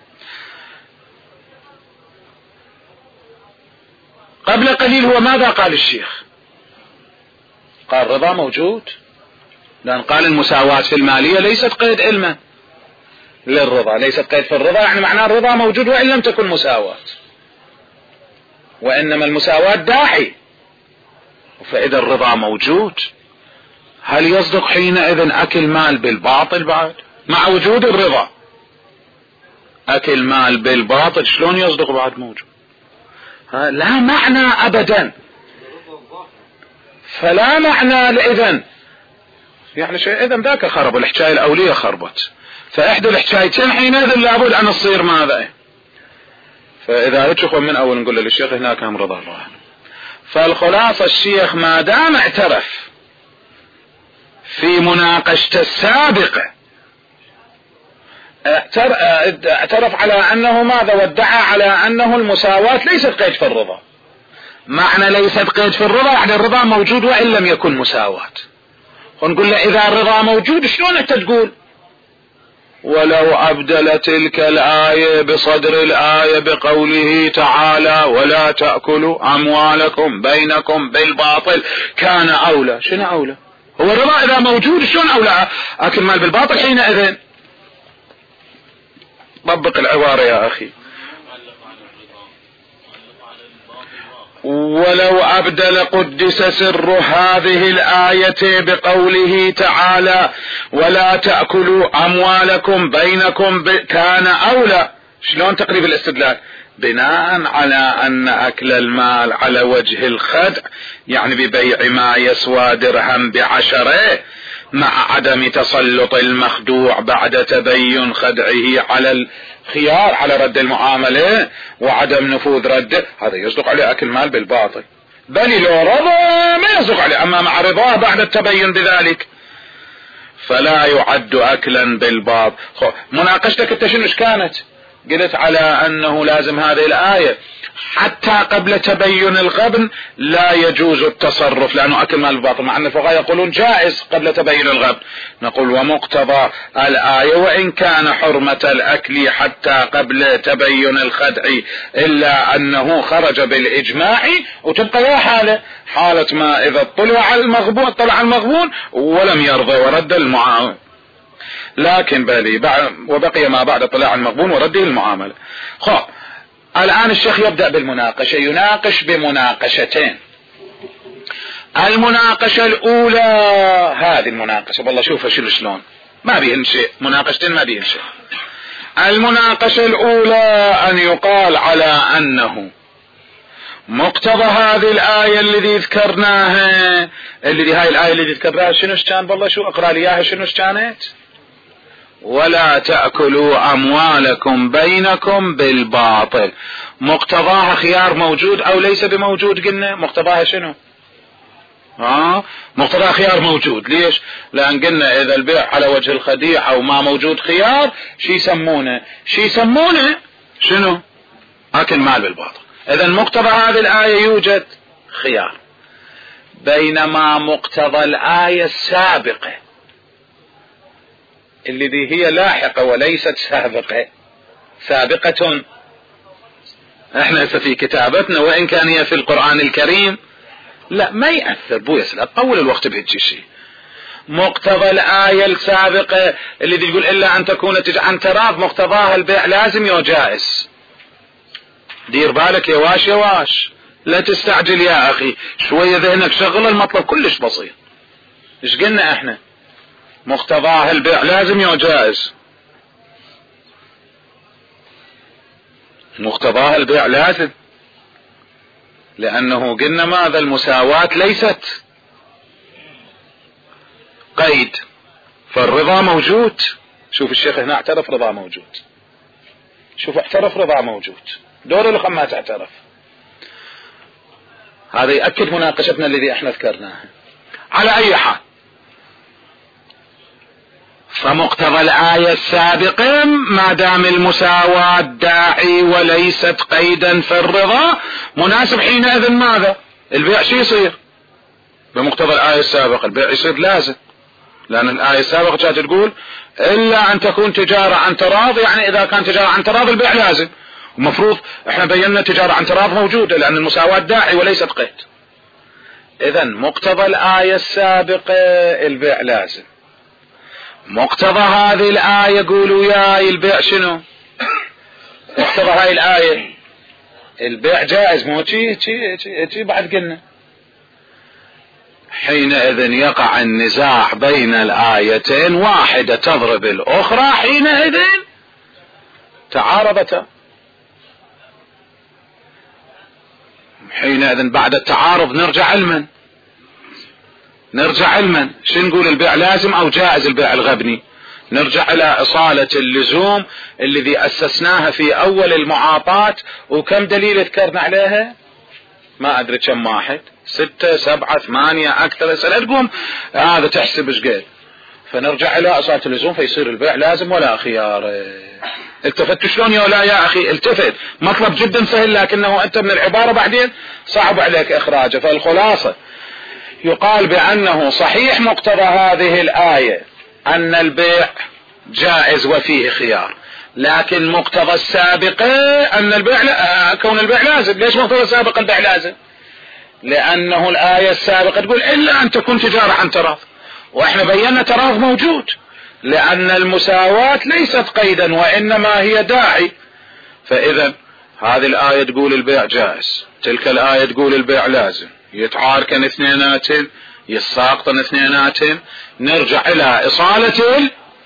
قبل قليل هو ماذا قال الشيخ؟ قال رضا موجود، لأن قال المساواة في المالية ليست قيد علما للرضا، ليست قيد في الرضا، يعني معناه الرضا موجود وإن لم تكن مساواة، وإنما المساواة داعي. فإذا الرضا موجود، هل يصدق حينئذ أكل مال بالباطل بعد مع وجود الرضا؟ أكل مال بالباطل شلون يصدق بعد موجود؟ لا معنى أبدا، فلا معنى لإذن يعني شيء. إذن ذاك خرب الحكاية الأولية خربت، فإحدى الحكايتين حينئذ لابد أن تصير ماذا؟ فإذا هتشوفوا من أول نقول للشيخ هناك هم رضا الله. فالخلاصة الشيخ ما دام اعترف في مناقشته السابقة، اعترف على أنه ماذا؟ وادعى على أنه المساواة ليست قيد في الرضا. معنى ليست قيد في الرضا يعني الرضا موجود وإن لم يكن مساواة. ونقول له إذا الرضا موجود شلون أنت تقول ولو أبدل تلك الآية بصدر الآية بقوله تعالى ولا تأكلوا أموالكم بينكم بالباطل كان أولى؟ شنو أولى؟ هو الرضا إذا موجود شلون أولى أكل مال بالباطل حينئذ؟ طبق العبارة يا أخي. ولو أبدل قدس سر هذه الآية بقوله تعالى ولا تأكلوا أموالكم بينكم كان أولى. شلون تقريب الاستدلال؟ بناء على أن أكل المال على وجه الخدع يعني ببيع ما يسوى درهم بعشرة مع عدم تسلط المخدوع بعد تبين خدعه على الخيار على رد المعاملة وعدم نفوذ رده، هذا يصدق عليه أكل مال بالباطل. بل لو رضا ما يصدق عليه، أما مع رضاه بعد التبين بذلك فلا يعد أكلا بالباطل. مناقشتك انت شنو كانت؟ قلت على أنه لازم هذه الآية حتى قبل تبين الغبن لا يجوز التصرف لأنه أكل مال بالباطل، مع أن الفقهاء يقولون جائز قبل تبين الغبن. نقول ومقتضى الآية وإن كان حرمة الأكل حتى قبل تبين الخدع إلا أنه خرج بالإجماع، وتبقى يا حالة حالة ما إذا طلع المغبون طلع المغبون ولم يرضى ورد المعاون، لكن بلي وبقي ما بعد طلاع المغبون ورده المعاملة. خب الآن الشيخ يبدأ بالمناقشة، يناقش بمناقشتين. المناقشة الأولى هذه المناقشة والله شوفها شنو شلون ما بيهن شيء، مناقشتين ما بيهن شيء. المناقشة الأولى أن يقال على أنه مقتضى هذه الآية الذي ذكرناها، اللي هاي الآية التي ذكرناها شنو كان؟ والله شو أقرأ لي إياها شنو كانت؟ ولا تأكلوا أموالكم بينكم بالباطل. مقتضاها خيار موجود أو ليس بموجود؟ قلنا مقتضاها شنو؟ ها مقتضاها خيار موجود. ليش؟ لأن قلنا إذا البيع على وجه الخديع أو ما موجود خيار شي يسمونه شي يسمونه شنو؟ أكل مال بالباطل. إذا مقتضى هذه الآية يوجد خيار، بينما مقتضى الآية السابقة الذي هي لاحقة وليست سابقة، سابقة احنا في كتابتنا وإن كان هي في القرآن الكريم لا ما يأثر بو يسأل طول الوقت بهجي شيء. مقتضى الآية السابقة اللي تقول إلا أن تكون عن تراض مقتضاها البيع لازم يو جائز. دير بالك يا واش يا واش لا تستعجل يا أخي شوية ذهنك شغل، المطلب كلش بسيط. ايش قلنا احنا؟ مقتضاه البيع لازم يو جائز، مقتضاه البيع لازم، لأنه قلنا ماذا؟ المساواة ليست قيد، فالرضا موجود. شوف الشيخ هنا اعترف رضا موجود. شوف اعترف رضا موجود، دور الأخ ما تعترف. هذا يأكد مناقشتنا الذي احنا ذكرناها. على أي حال، فمقتضى الآية السابقة ما دام المساواة داعي وليست قيدا في الرضا، مناسب حينئذ ماذا؟ البيع شي يصير؟ بمقتضى الآية السابقة البيع يصير لازم، لأن الآية السابقة كانت تقول إلا أن تكون تجارة عن تراض، يعني إذا كان تجارة عن تراض البيع لازم. ومفروض احنا بينا تجارة عن تراض موجودة، لأن المساواة داعي وليست قيد. إذن مقتضى الآية السابقة البيع لازم. مقتضى هذه الآية قولوا يا البيع شنو؟ مقتضى هذه الآية البيع جائز، مو شي شي شي بعد قلنا. حينئذ يقع النزاع بين الآيتين، واحدة تضرب الأخرى، حينئذ تعارضتا. حينئذ بعد التعارض نرجع علما نرجع علما شو نقول؟ البيع لازم أو جائز البيع الغبني؟ نرجع إلى إصالة اللزوم الذي أسسناها في أول المعاطاة، وكم دليل ذكرنا عليها؟ ما أدري كم واحد، ستة سبعة ثمانية أكثر، سأل تقوم هذا تحسب ايش قال. فنرجع إلى إصالة اللزوم فيصير البيع لازم ولا خيار. التفت شلون يا لا يا أخي؟ التفت، مطلب جدا سهل لكنه أنت من العبارة بعدين صعب عليك إخراجه. فالخلاصة يقال بأنه صحيح مقتضى هذه الآية أن البيع جائز وفيه خيار، لكن مقتضى السابقة أن البيع لا... كون البيع لازم. ليش مقتضى السابقة البيع لازم؟ لأنه الآية السابقة تقول إلا أن تكون تجارة عن تراض، وإحنا بينا تراض موجود، لأن المساواة ليست قيدا وإنما هي داعي. فإذا هذه الآية تقول البيع جائز، تلك الآية تقول البيع لازم، يتعاركن اثنيناتهم، يساقطن اثنيناتهم، نرجع إلى إصالة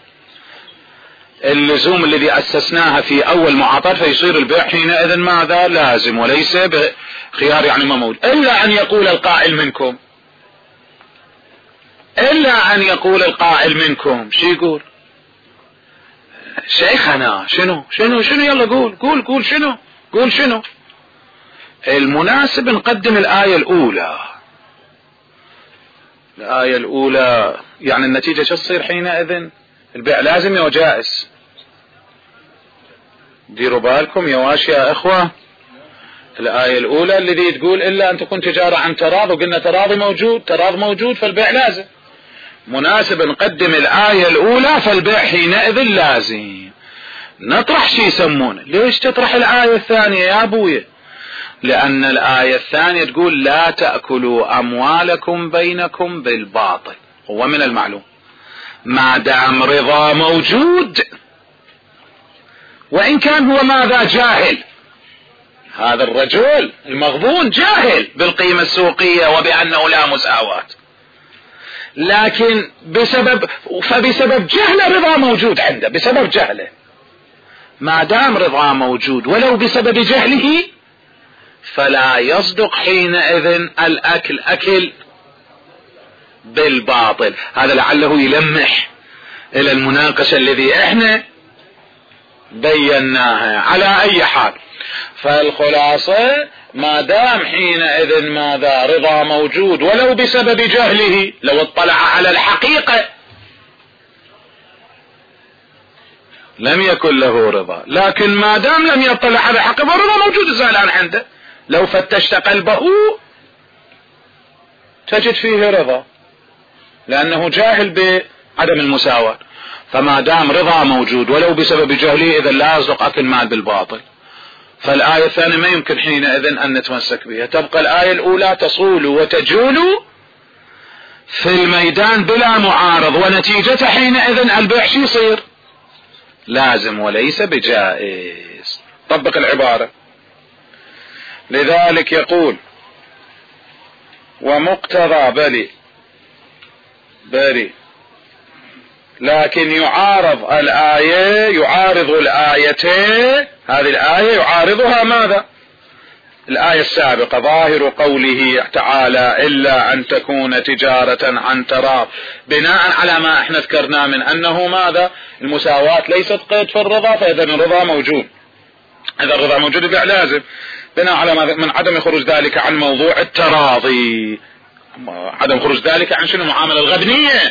اللزوم الذي أسسناها في أول معاطاة، فيصير البيع حينئذ ماذا؟ لازم وليس بخيار، يعني ما موجود. إلا أن يقول القائل منكم إلا أن يقول القائل منكم شو يقول؟ شيخنا شنو شنو شنو يلا قول قول قول شنو قول شنو المناسب؟ نقدم الآية الأولى. الآية الأولى يعني النتيجة شو تصير حينئذ؟ البيع لازم يا جائز. ديروا بالكم يا واش يا إخوة، الآية الأولى الذي تقول إلا أن تكون تجارة عن تراض، وقلنا تراضي موجود، تراض موجود فالبيع لازم. مناسب نقدم الآية الأولى فالبيع حينئذ لازم. نطرح شي يسمونه. ليش تطرح الآية الثانية يا أبويا؟ لأن الآية الثانية تقول لا تأكلوا أموالكم بينكم بالباطل. هو من المعلوم ما دام رضا موجود، وإن كان هو ماذا؟ جاهل. هذا الرجل المغبون جاهل بالقيمة السوقية وبأنه لا مساواة، لكن بسبب فبسبب جهله رضا موجود عنده، بسبب جهله. ما دام رضا موجود ولو بسبب جهله فلا يصدق حينئذ الأكل أكل بالباطل. هذا لعله يلمح إلى المناقشة الذي احنا بيناها. على أي حال، فالخلاصة ما دام حينئذ ماذا؟ رضا موجود ولو بسبب جهله، لو اطلع على الحقيقة لم يكن له رضا، لكن ما دام لم يطلع على الحقيقة الرضا موجود الآن عنده. لو فتشت قلبه تجد فيه رضا، لأنه جاهل بعدم المساواة. فما دام رضا موجود ولو بسبب جهله إذا لا يصدق أكل مال بالباطل. فالآية الثانية ما يمكن حينئذ أن نتمسك بها، تبقى الآية الأولى تصول وتجول في الميدان بلا معارض، ونتيجة حينئذ البيع شي يصير؟ لازم وليس بجائز. طبق العبارة. لذلك يقول ومقتضى بلي بلي لكن يعارض الآية يعارض الآيتين. هذه الآية يعارضها ماذا؟ الآية السابقة. ظاهر قوله تعالى إلا أن تكون تجارة عن تراض، بناء على ما احنا ذكرنا من أنه ماذا؟ المساواة ليست قيد في الرضا، فإذا الرضا موجود. إذا الرضا موجود البيع لازم، بناء على من عدم خروج ذلك عن موضوع التراضي، عدم خروج ذلك عن شنو؟ المعاملة الغبنية.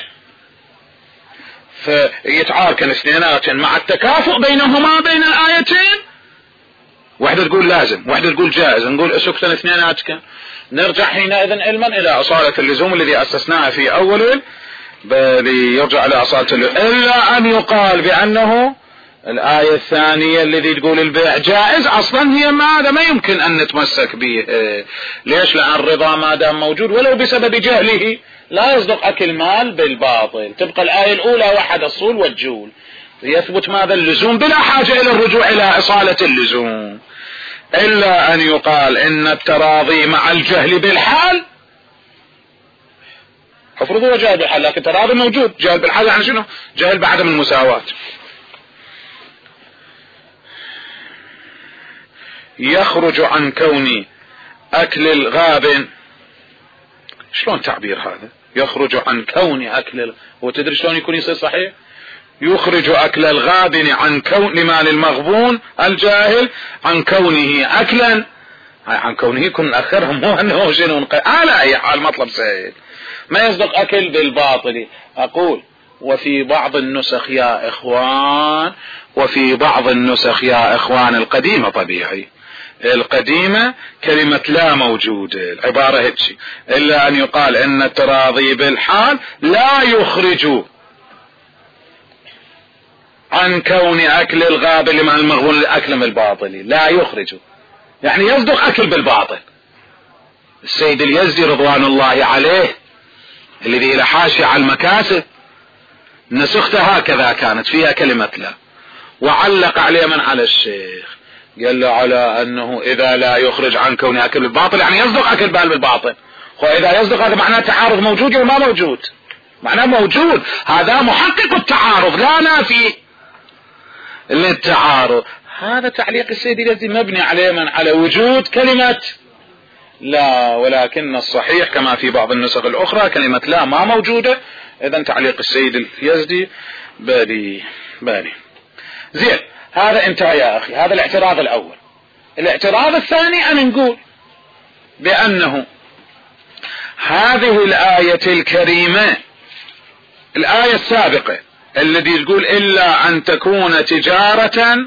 فيتعاركن اثنيناتن مع التكافؤ بينهما بين الآيتين، واحدة تقول لازم واحدة تقول جائز، نقول اسكتن اثنيناتكن، نرجع حينئذ علما إلى أصالة اللزوم الذي أسسناه في أول، بل يرجع إلى أصالة اللزوم، إلا أن يقال بأنه الآية الثانية الذي تقول البيع جائز أصلا هي ماذا ما يمكن أن نتمسك به. ليش؟ لأن الرضا ما دام موجود ولو بسبب جهله لا يصدق أكل مال بالباطل، تبقى الآية الأولى وحد الصول والجول، يثبت ماذا؟ اللزوم بلا حاجة إلى الرجوع إلى إصالة اللزوم، إلا أن يقال إن التراضي مع الجهل بالحال، افرضوا هو جهل بالحال لكن التراضي موجود، جهل بالحال يعني شنو؟ جهل بعدم المساواة. يخرج عن كون أكل الغاب، شلون تعبير هذا؟ يخرج عن كون أكل ال... وتدري شلون يكون يصير صحيح؟ يخرج أكل الغابن عن كون لمال المغبون الجاهل عن كونه أكلا، عن كونه يكون أخرهم مو أنه شنو على أي حال مطلب سهل، ما يصدق أكل بالباطل. أقول وفي بعض النسخ يا إخوان، وفي بعض النسخ يا إخوان القديمة طبيعي، القديمة كلمة لا موجودة، العبارة هيك، إلا أن يقال إن التراضي بالحال لا يخرج عن كون أكل الغابل مع المغبون الأكل من الباطل، لا يخرج يعني يصدق أكل بالباطل. السيد اليزدي رضوان الله عليه الذي إلى حاشية على المكاسب نسختها هكذا كانت فيها كلمة لا، وعلق عليه من على الشيخ قال له على أنه إذا لا يخرج عن كون أكل بالباطل يعني يصدق أكل بال بالباطل، وإذا يصدق هذا معناه تعارض موجود ولا ما موجود؟ معناه موجود، هذا محقق التعارض لا نافي للتعارض. هذا تعليق السيد الذي مبني عليه من على وجود كلمة لا، ولكن الصحيح كما في بعض النسخ الأخرى كلمة لا ما موجودة، إذن تعليق السيد اليزدي بالي بالي زين. هذا انتهى يا أخي، هذا الاعتراض الأول. الاعتراض الثاني أن نقول بأنه هذه الآية الكريمة، الآية السابقة الذي يقول إلا أن تكون تجارة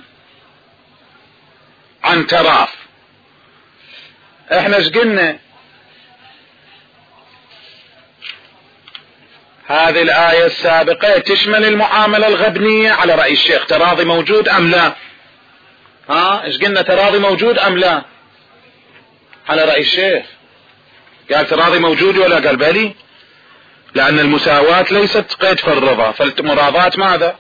عن تراف، احنا ايش قلنا؟ هذه الآية السابقة تشمل المعاملة الغبنية على رأي الشيخ، تراضي موجود أم لا؟ ها ايش قلنا؟ تراضي موجود أم لا؟ على رأي الشيخ قال تراضي موجود ولا؟ قال بلي، لأن المساواة ليست قيد في الرضا، فالمراضات ماذا؟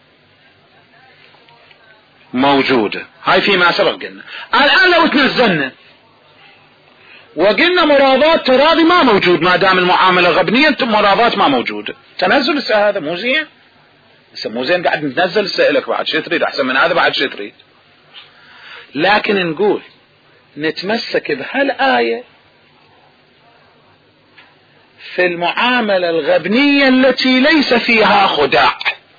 موجودة. هاي فيما سبق قلنا. الآن لو تنزلنا وقلنا مراضات تراضي ما موجود، ما دام المعاملة غبنية مراضات ما موجودة، تنزل لسه هذا مو زين، لسه مو زين قاعد نتنزل سألك بعد شو تريد؟ أحسن من هذا بعد شو تريد؟ لكن نقول نتمسك بهالآية في المعاملة الغبنية التي ليس فيها خداع،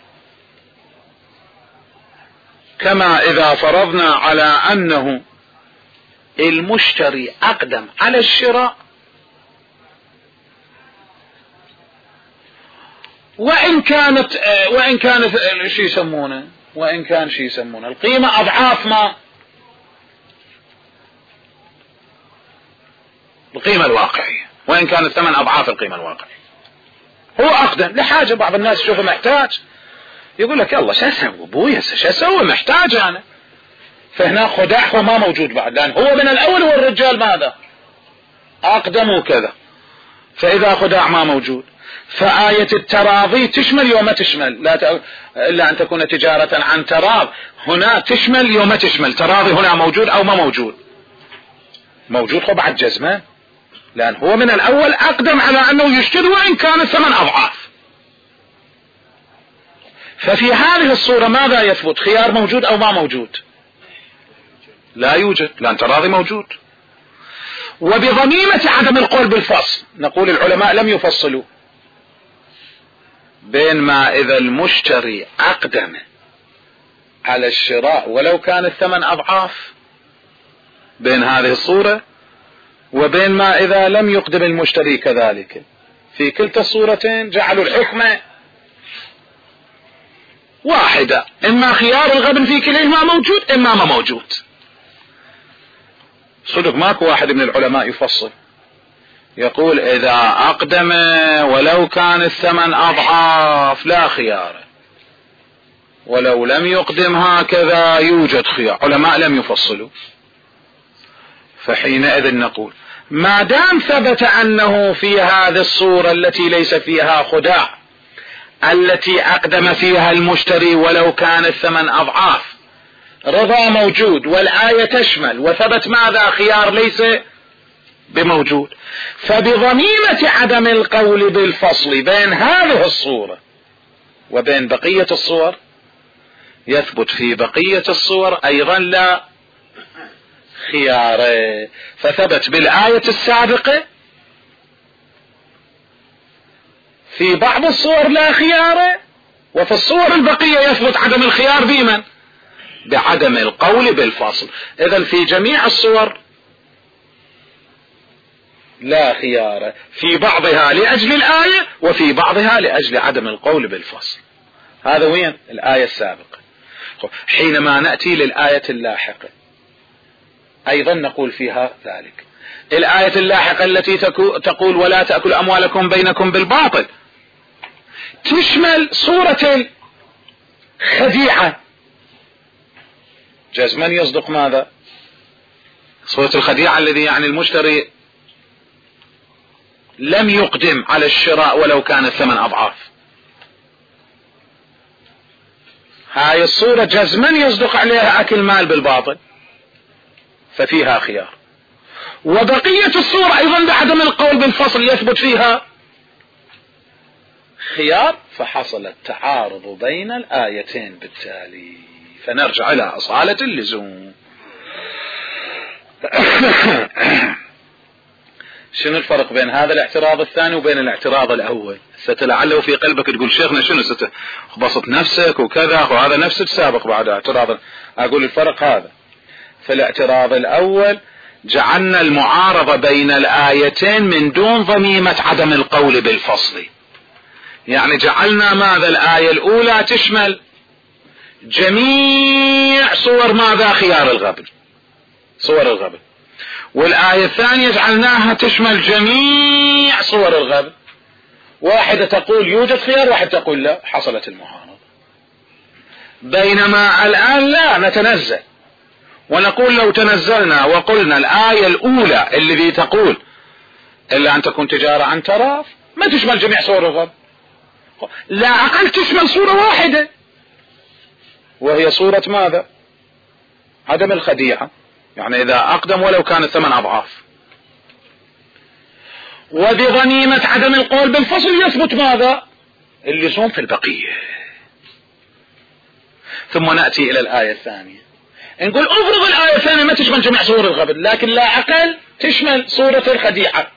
كما إذا فرضنا على أنه المشتري أقدم على الشراء وإن كانت وإن كانت شو يسمونه وإن كان شو يسمونه القيمة أضعاف ما القيمة الواقعية، وإن كانت ثمن أضعاف القيمة الواقعية، هو أقدم لحاجة، بعض الناس يشوفه محتاج يقول لك يلا شو أسوي أبوي هسه شو أسوي محتاج أنا، فهنا خداع هو ما موجود بعد، لأن هو من الأول والرجال ماذا أقدم وكذا، فإذا خداع ما موجود، فآية التراضي تشمل يوم تشمل، لا ت... إلا أن تكون تجارة عن تراض، هنا تشمل يوم تشمل، تراضي هنا موجود أو ما موجود؟ موجود هو بعد جزمة، لأن هو من الأول أقدم على أنه يشتري وإن كان ثمن أضعاف. ففي هذه الصورة ماذا يثبت؟ خيار موجود أو ما موجود؟ لا يوجد، لأن تراضي موجود. وبضميمة عدم القول بالفصل نقول العلماء لم يفصلوا بين ما إذا المشتري أقدم على الشراء ولو كان الثمن أضعاف، بين هذه الصورة وبين ما إذا لم يقدم المشتري كذلك. في كلتا الصورتين جعلوا الحكمة واحدة، إما خيار الغبن في كليهما موجود إما ما موجود. صدق ماكو واحد من العلماء يفصل يقول إذا أقدم ولو كان الثمن أضعاف لا خيار، ولو لم يقدم هكذا يوجد خيار. علماء لم يفصلوا. فحينئذ نقول ما دام ثبت أنه في هذه الصورة التي ليس فيها خداع، التي أقدم فيها المشتري ولو كان الثمن أضعاف، رضا موجود والآية تشمل، وثبت ماذا؟ خيار ليس بموجود. فبضميمة عدم القول بالفصل بين هذه الصورة وبين بقية الصور يثبت في بقية الصور أيضا لا خيار. فثبت بالآية السابقة في بعض الصور لا خيار، وفي الصور البقية يثبت عدم الخيار بمن؟ بعدم القول بالفصل. إذن في جميع الصور لا خيار، في بعضها لأجل الآية وفي بعضها لأجل عدم القول بالفصل. هذا وين؟ الآية السابقة. حينما نأتي للآية اللاحقة أيضا نقول فيها ذلك. الآية اللاحقة التي تقول ولا تأكل أموالكم بينكم بالباطل تشمل صورة الخديعة، جزما يصدق ماذا؟ صورة الخديعة الذي يعني المشتري لم يقدم على الشراء ولو كان الثمن أضعاف. هاي الصورة جزما يصدق عليها أكل مال بالباطل، ففيها خيار. وبقية الصورة أيضا بعدم القول بالفصل يثبت فيها خيار، فحصل التعارض بين الآيتين بالتالي. فنرجع إلى أصالة اللزوم. شنو الفرق بين هذا الاعتراض الثاني وبين الاعتراض الأول؟ ستلعله في قلبك تقول شيخنا شنو ستخبصت نفسك وكذا، وهذا نفس السابق بعد اعتراض. أقول الفرق هذا. في الاعتراض الأول جعلنا المعارضة بين الآيتين من دون ضميمة عدم القول بالفصل، يعني جعلنا ماذا؟ الآية الأولى تشمل جميع صور ماذا؟ خيار الغبن، صور الغبن. والآية الثانية جعلناها تشمل جميع صور الغبن. واحدة تقول يوجد خيار، واحدة تقول لا، حصلت المعارضة. بينما الآن لا، نتنزل ونقول لو تنزلنا وقلنا الآية الأولى الذي تقول إلا أن تكون تجارة عن تراف ما تشمل جميع صور الغبن، لا أقل تشمل صورة واحدة وهي صورة ماذا؟ عدم الخديعة، يعني إذا أقدم ولو كان الثمن أضعاف. وبضميمة عدم القول بالفصل يثبت ماذا؟ اللزوم في البقية. ثم نأتي إلى الآية الثانية نقول افرض الآية الثانية ما تشمل جميع صور الغبن، لكن لا أقل تشمل صورة الخديعة،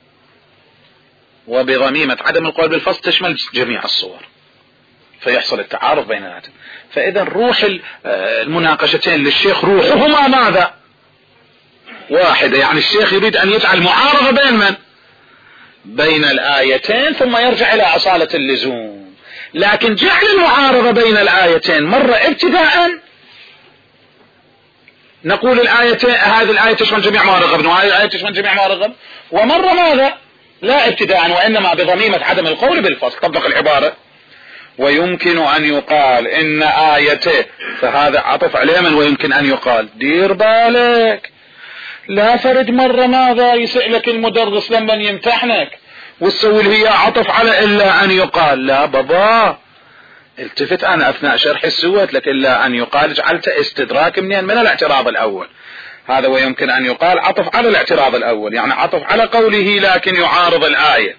وبضميمة عدم القول بالفصل تشمل جميع الصور، فيحصل التعارض بيناتهم. فإذا روح المناقشتين للشيخ روحهما ماذا؟ واحدة، يعني الشيخ يريد أن يجعل معارضة بين من؟ بين الآيتين، ثم يرجع إلى أصالة اللزوم. لكن جعل المعارضة بين الآيتين مرة ابتداء نقول الآية هذه الآية تشمل جميع موارد الغبن وهذه الآية تشمل جميع موارد الغبن، ومرة ماذا؟ لا ابتداء وإنما بضميمة عدم القول بالفصل. طبق العبارة. ويمكن أن يقال إن آيته، فهذا عطف عليه من ويمكن أن يقال. دير بالك، لا فرد مرة ماذا يسألك المدرس لما يمتحنك والسوي هي عطف على إلا أن يقال. لا بابا، التفت أنا أثناء شرح السوت لك إلا أن يقال، جعلت استدراك منين؟ من الاعتراض الأول. هذا ويمكن أن يقال عطف على الاعتراض الأول، يعني عطف على قوله لكن يعارض الآية،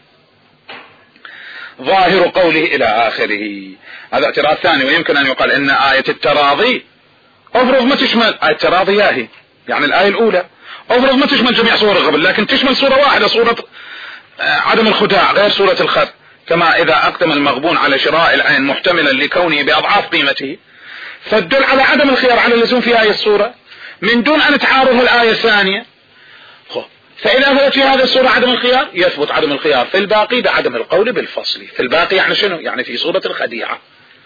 ظاهر قوله إلى آخره. هذا اعتراض ثاني. ويمكن أن يقال إن آية التراضي أفرض ما تشمل آية التراضي ياهي، يعني الآية الأولى أفرض ما تشمل جميع صور الغبن، لكن تشمل صورة واحدة، صورة عدم الخداع غير صورة الخد. كما إذا أقدم المغبون على شراء العين محتملا لكونه بأضعاف قيمته، فتدل على عدم الخيار على اللزوم في هذه الصورة من دون أن تعارض الآية الثانية. فإذا ثبت في هذه الصورة عدم الخيار يثبت عدم الخيار في الباقي بعدم القول بالفصل. في الباقي يعني شنو؟ يعني في صورة الخديعة،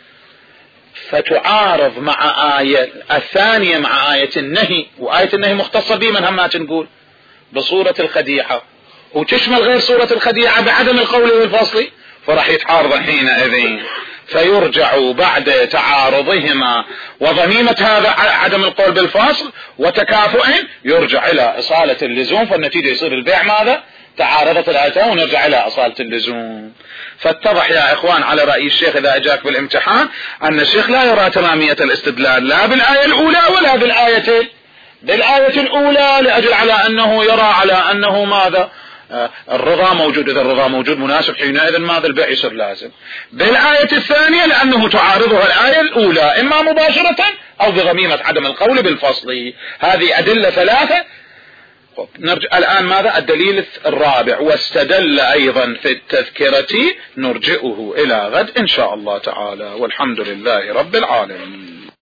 فتعارض مع آية الثانية مع آية النهي، وآية النهي مختصة به من همات نقول بصورة الخديعة، وتشمل غير صورة الخديعة بعدم القول بالفصل، فراح يتعارض حينئذ. فيرجع بعد تعارضهما وضميمة هذا عدم القول بالفصل وتكافؤ يرجع إلى إصالة اللزوم، فالنتيجة يصير البيع ماذا؟ تعارضت الآيتين ونرجع إلى إصالة اللزوم. فاتضح يا إخوان على رأي الشيخ إذا أجاك بالامتحان أن الشيخ لا يرى تمامية الاستدلال لا بالآية الأولى ولا بالآية بالآية الأولى، لأجل على أنه يرى على أنه ماذا؟ الرضا موجود، إذا الرضا موجود مناسب حينئذ ماذا؟ البيع يصير لازم. بالآية الثانية لأنه تعارضها الآية الأولى إما مباشرة أو بضميمة عدم القول بالفصل. هذه أدلة ثلاثة. نرجع الآن ماذا؟ الدليل الرابع، واستدل أيضا في التذكرة، نرجئه إلى غد إن شاء الله تعالى، والحمد لله رب العالمين.